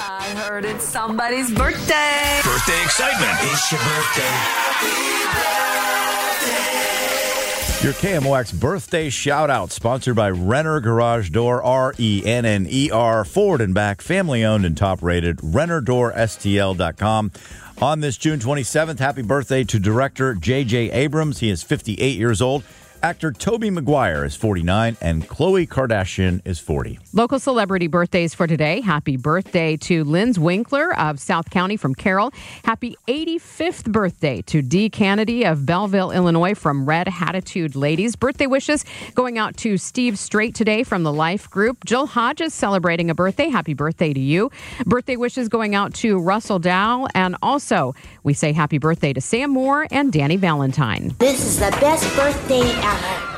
I heard it's somebody's birthday. Birthday excitement. It's your birthday. Your KMOX birthday shout-out, sponsored by Renner Garage Door, RENNER, forward and back, family-owned and top-rated, RennerDoorSTL.com. On this June 27th, happy birthday to director J.J. Abrams. He is 58 years old. Actor Tobey Maguire is 49, and Khloe Kardashian is 40. Local celebrity birthdays for today. Happy birthday to Linz Winkler of South County from Carroll. Happy 85th birthday to Dee Kennedy of Belleville, Illinois from Red Hatitude Ladies. Birthday wishes going out to Steve Straight today from the Life Group. Jill Hodges celebrating a birthday. Happy birthday to you. Birthday wishes going out to Russell Dow. And also, we say happy birthday to Sam Moore and Danny Valentine. This is the best birthday ever.